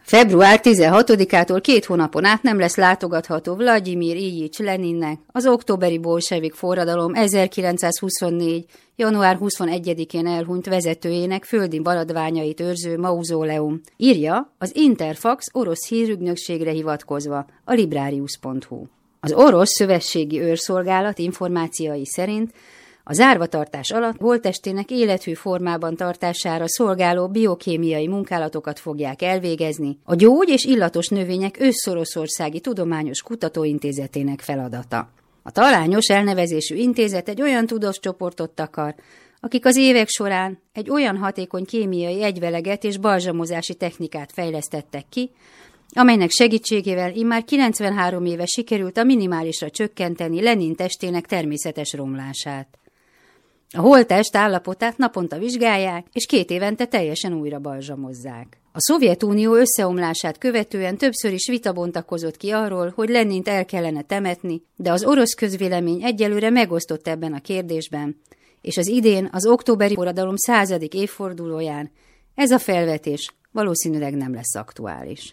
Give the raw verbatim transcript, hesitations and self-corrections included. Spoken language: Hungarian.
Február tizenhatodikától két hónapon át nem lesz látogatható Vlagyimir Iljics Leninnek, az októberi bolsevik forradalom ezerkilencszázhuszonnégy. január huszonegyedikén elhunyt vezetőjének földi maradványait őrző mauzóleum, írja az Interfax orosz hírügynökségre hivatkozva a librarius pont hu. Az orosz szövetségi őrszolgálat információi szerint a zárvatartás alatt holttestének élethű formában tartására szolgáló biokémiai munkálatokat fogják elvégezni, a Gyógy- és Illatos Növények Ősz-Oroszországi Tudományos Kutatóintézetének feladata. A talányos elnevezésű intézet egy olyan tudós csoportot akar, akik az évek során egy olyan hatékony kémiai egyveleget és balzsamozási technikát fejlesztettek ki, amelynek segítségével immár kilencvenhárom éve sikerült a minimálisra csökkenteni Lenin testének természetes romlását. A holttest állapotát naponta vizsgálják, és két évente teljesen újra balzsamozzák. A Szovjetunió összeomlását követően többször is vita bontakozott ki arról, hogy Lenint el kellene temetni, de az orosz közvélemény egyelőre megosztott ebben a kérdésben, és az idén az októberi forradalom századik évfordulóján ez a felvetés valószínűleg nem lesz aktuális.